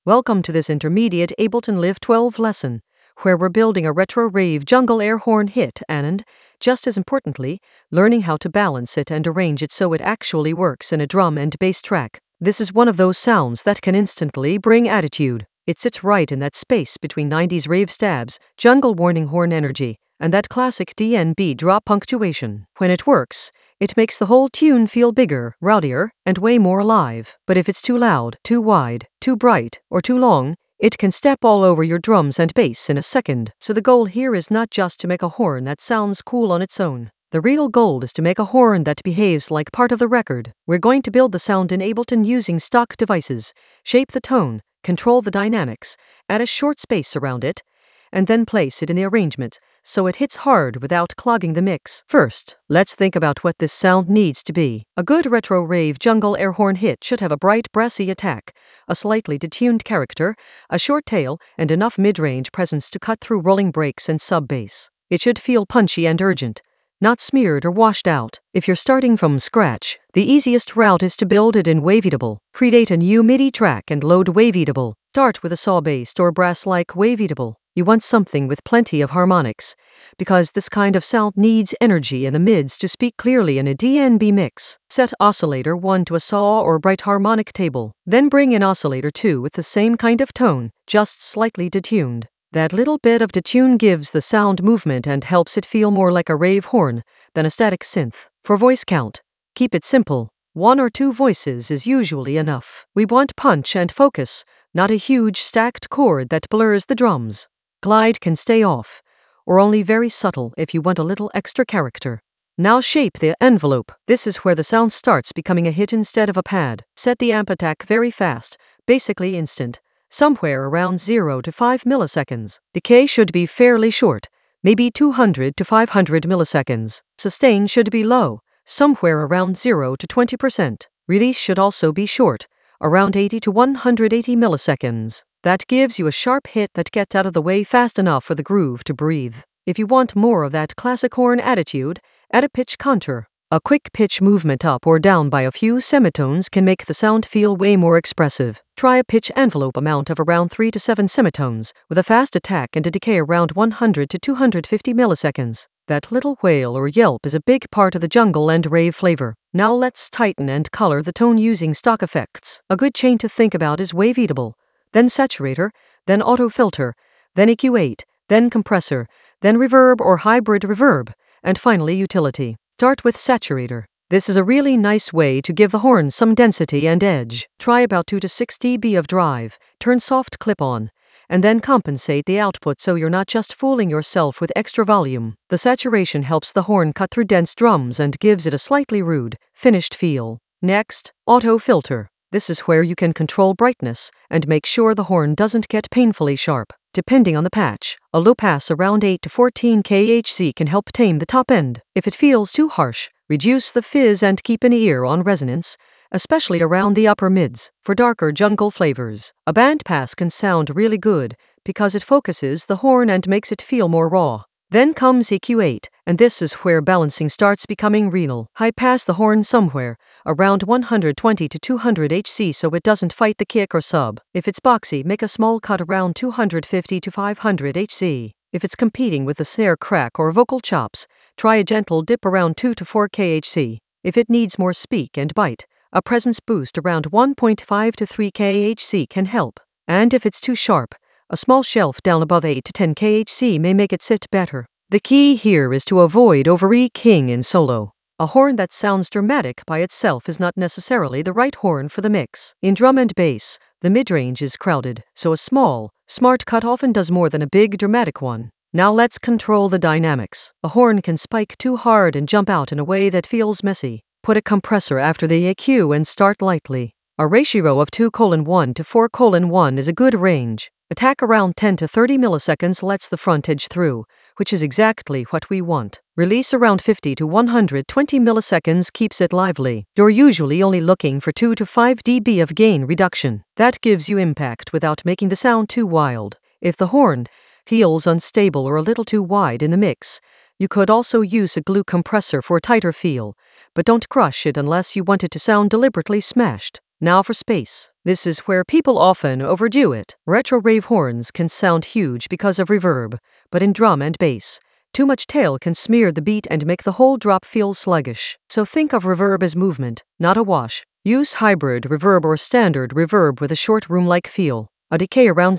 Welcome to this intermediate Ableton Live 12 lesson, where we're building a retro rave jungle air horn hit and, just as importantly, learning how to balance it and arrange it so it actually works in a drum and bass track. This is one of those sounds that can instantly bring attitude. It sits right in that space between 90s rave stabs, jungle warning horn energy, and that classic DNB drop punctuation. When it works, it makes the whole tune feel bigger, rowdier, and way more alive. But if it's too loud, too wide, too bright, or too long, it can step all over your drums and bass in a second. So the goal here is not just to make a horn that sounds cool on its own. The real goal is to make a horn that behaves like part of the record. We're going to build the sound in Ableton using stock devices, shape the tone, control the dynamics, add a short space around it, and then place it in the arrangement so it hits hard without clogging the mix. First, let's think about what this sound needs to be. A good retro rave jungle air horn hit should have a bright brassy attack, a slightly detuned character, a short tail, and enough mid-range presence to cut through rolling breaks and sub-bass. It should feel punchy and urgent, not smeared or washed out. If you're starting from scratch, the easiest route is to build it in Waveatable. Create a new MIDI track and load Waveatable. Start with a saw-based or brass-like Waveatable. You want something with plenty of harmonics, because this kind of sound needs energy in the mids to speak clearly in a DNB mix. Set oscillator 1 to a saw or bright harmonic table. Then bring in oscillator 2 with the same kind of tone, just slightly detuned. That little bit of detune gives the sound movement and helps it feel more like a rave horn than a static synth. For voice count, keep it simple. 1 or 2 voices is usually enough. We want punch and focus, not a huge stacked chord that blurs the drums. Glide can stay off, or only very subtle if you want a little extra character. Now shape the envelope. This is where the sound starts becoming a hit instead of a pad. Set the amp attack very fast, basically instant, somewhere around 0 to 5 milliseconds. Decay should be fairly short, maybe 200 to 500 milliseconds. Sustain should be low, somewhere around 0 to 20%. Release should also be short, around 80 to 180 milliseconds. That gives you a sharp hit that gets out of the way fast enough for the groove to breathe. If you want more of that classic horn attitude, add a pitch contour. A quick pitch movement up or down by a few semitones can make the sound feel way more expressive. Try a pitch envelope amount of around 3 to 7 semitones, with a fast attack and a decay around 100 to 250 milliseconds. That little wail or yelp is a big part of the jungle and rave flavor. Now let's tighten and color the tone using stock effects. A good chain to think about is Waveatable, then Saturator, then Auto Filter, then EQ8, then Compressor, then Reverb or Hybrid Reverb, and finally Utility. Start with Saturator. This is a really nice way to give the horn some density and edge. Try about 2 to 6 dB of drive, turn soft clip on, and then compensate the output so you're not just fooling yourself with extra volume. The saturation helps the horn cut through dense drums and gives it a slightly rude, finished feel. Next, Auto Filter. This is where you can control brightness and make sure the horn doesn't get painfully sharp. Depending on the patch, a low pass around 8 to 14 kHz can help tame the top end. If it feels too harsh, reduce the fizz and keep an ear on resonance, especially around the upper mids. For darker jungle flavors, a band pass can sound really good because it focuses the horn and makes it feel more raw. Then comes EQ8, and this is where balancing starts becoming real. High pass the horn somewhere around 120 to 200 Hz so it doesn't fight the kick or sub. If it's boxy, make a small cut around 250 to 500 Hz. If it's competing with the snare crack or vocal chops, try a gentle dip around 2 to 4 kHz. If it needs more speak and bite, a presence boost around 1.5 to 3 kHz can help. And if it's too sharp, a small shelf down above 8 to 10 kHz may make it sit better. The key here is to avoid over-EQing in solo. A horn that sounds dramatic by itself is not necessarily the right horn for the mix. In drum and bass, the mid-range is crowded, so a small, smart cut often does more than a big dramatic one. Now let's control the dynamics. A horn can spike too hard and jump out in a way that feels messy. Put a compressor after the EQ and start lightly. A ratio of 2:1 to 4:1 is a good range. Attack around 10 to 30 milliseconds lets the front edge through, which is exactly what we want. Release around 50 to 120 milliseconds keeps it lively. You're usually only looking for 2 to 5 dB of gain reduction. That gives you impact without making the sound too wild. If the horn feels unstable or a little too wide in the mix, you could also use a glue compressor for a tighter feel, but don't crush it unless you want it to sound deliberately smashed. Now for space. This is where people often overdo it. Retro rave horns can sound huge because of reverb, but in drum and bass, too much tail can smear the beat and make the whole drop feel sluggish. So think of reverb as movement, not a wash. Use hybrid reverb or standard reverb with a short room-like feel. A decay around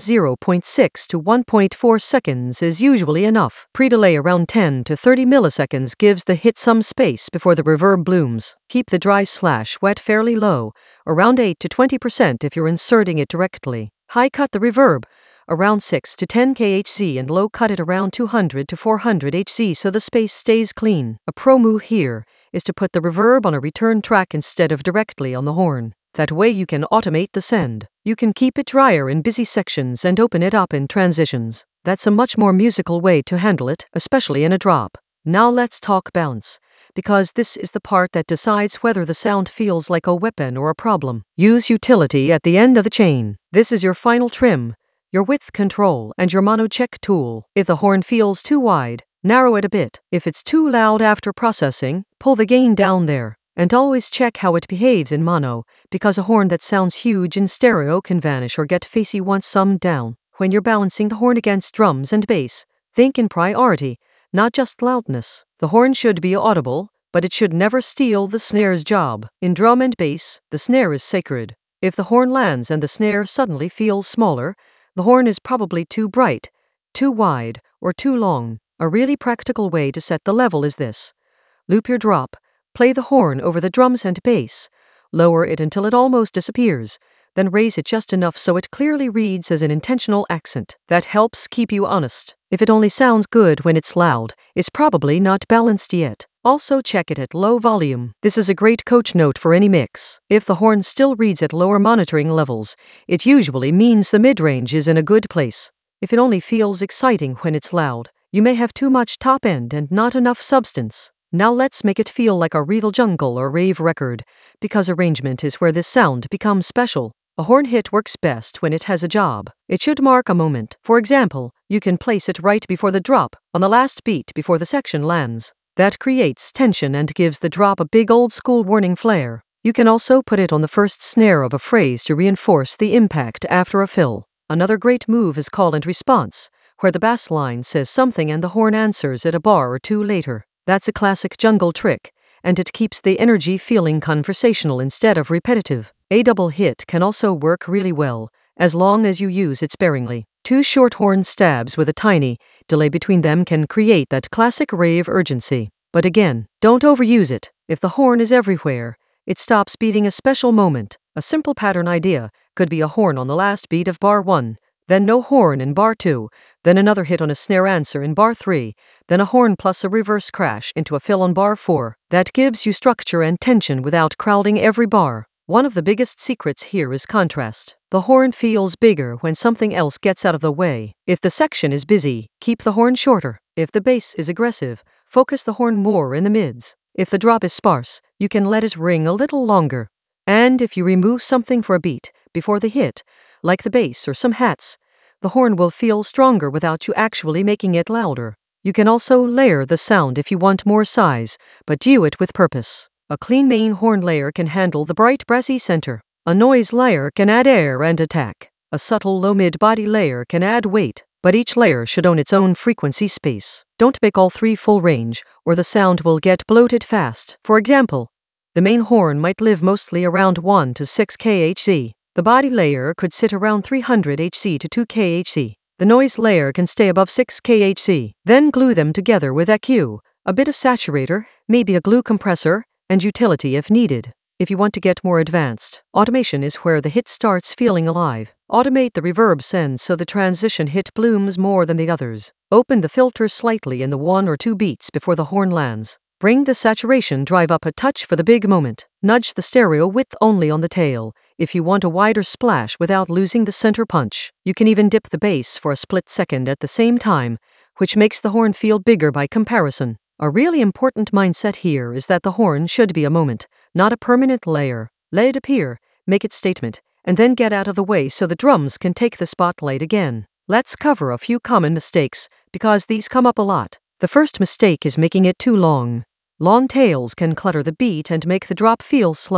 0.6 to 1.4 seconds is usually enough. Pre-delay around 10 to 30 milliseconds gives the hit some space before the reverb blooms. Keep the dry/wet fairly low, around 8 to 20% if you're inserting it directly. High cut the reverb, around 6 to 10 kHz, and low cut it around 200 to 400 Hz so the space stays clean. A pro move here is to put the reverb on a return track instead of directly on the horn. That way you can automate the send. You can keep it drier in busy sections and open it up in transitions. That's a much more musical way to handle it, especially in a drop. Now let's talk balance, because this is the part that decides whether the sound feels like a weapon or a problem. Use utility at the end of the chain. This is your final trim, your width control, and your mono check tool. If the horn feels too wide, narrow it a bit. If it's too loud after processing, pull the gain down there. And always check how it behaves in mono, because a horn that sounds huge in stereo can vanish or get facey once summed down. When you're balancing the horn against drums and bass, think in priority, not just loudness. The horn should be audible, but it should never steal the snare's job. In drum and bass, the snare is sacred. If the horn lands and the snare suddenly feels smaller, the horn is probably too bright, too wide, or too long. A really practical way to set the level is this. Loop your drop. Play the horn over the drums and bass, lower it until it almost disappears, then raise it just enough so it clearly reads as an intentional accent. That helps keep you honest. If it only sounds good when it's loud, it's probably not balanced yet. Also check it at low volume. This is a great coach note for any mix. If the horn still reads at lower monitoring levels, it usually means the mid-range is in a good place. If it only feels exciting when it's loud, you may have too much top end and not enough substance. Now let's make it feel like a real jungle or rave record, because arrangement is where this sound becomes special. A horn hit works best when it has a job. It should mark a moment. For example, you can place it right before the drop, on the last beat before the section lands. That creates tension and gives the drop a big old-school warning flair. You can also put it on the first snare of a phrase to reinforce the impact after a fill. Another great move is call and response, where the bass line says something and the horn answers it a bar or two later. That's a classic jungle trick, and it keeps the energy feeling conversational instead of repetitive. A double hit can also work really well, as long as you use it sparingly. Two short horn stabs with a tiny delay between them can create that classic rave urgency. But again, don't overuse it. If the horn is everywhere, it stops beating a special moment. A simple pattern idea could be a horn on the last beat of bar 1, then no horn in bar 2, then another hit on a snare answer in bar 3, then a horn plus a reverse crash into a fill on bar 4. That gives you structure and tension without crowding every bar. One of the biggest secrets here is contrast. The horn feels bigger when something else gets out of the way. If the section is busy, keep the horn shorter. If the bass is aggressive, focus the horn more in the mids. If the drop is sparse, you can let it ring a little longer. And if you remove something for a beat before the hit, like the bass or some hats, the horn will feel stronger without you actually making it louder. You can also layer the sound if you want more size, but do it with purpose. A clean main horn layer can handle the bright brassy center. A noise layer can add air and attack. A subtle low-mid body layer can add weight, but each layer should own its own frequency space. Don't make all three full range, or the sound will get bloated fast. For example, the main horn might live mostly around 1 to 6 kHz. The body layer could sit around 300 Hz to 2 kHz. The noise layer can stay above 6 kHz. Then glue them together with EQ, a bit of saturator, maybe a glue compressor, and utility if needed. If you want to get more advanced, automation is where the hit starts feeling alive. Automate the reverb send so the transition hit blooms more than the others. Open the filter slightly in the 1 or 2 beats before the horn lands. Bring the saturation drive up a touch for the big moment. Nudge the stereo width only on the tail, if you want a wider splash without losing the center punch. You can even dip the bass for a split second at the same time, which makes the horn feel bigger by comparison. A really important mindset here is that the horn should be a moment, not a permanent layer. Let it appear, make its statement, and then get out of the way so the drums can take the spotlight again. Let's cover a few common mistakes, because these come up a lot. The first mistake is making it too long. Long tails can clutter the beat and make the drop feel slow.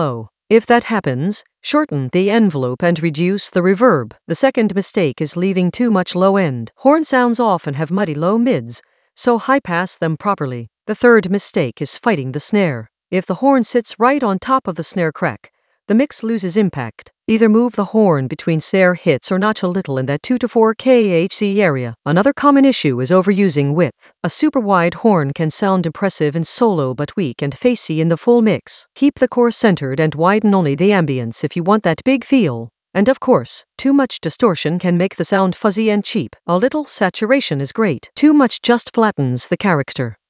If that happens, shorten the envelope and reduce the reverb. The second mistake is leaving too much low end. Horn sounds often have muddy low mids, so high pass them properly. The third mistake is fighting the snare. If the horn sits right on top of the snare crack, the mix loses impact. Either move the horn between snare hits or notch a little in that 2 to 4 kHz area. Another common issue is overusing width. A super wide horn can sound impressive in solo but weak and facey in the full mix. Keep the core centered and widen only the ambience if you want that big feel. And of course, too much distortion can make the sound fuzzy and cheap. A little saturation is great. Too much just flattens the character.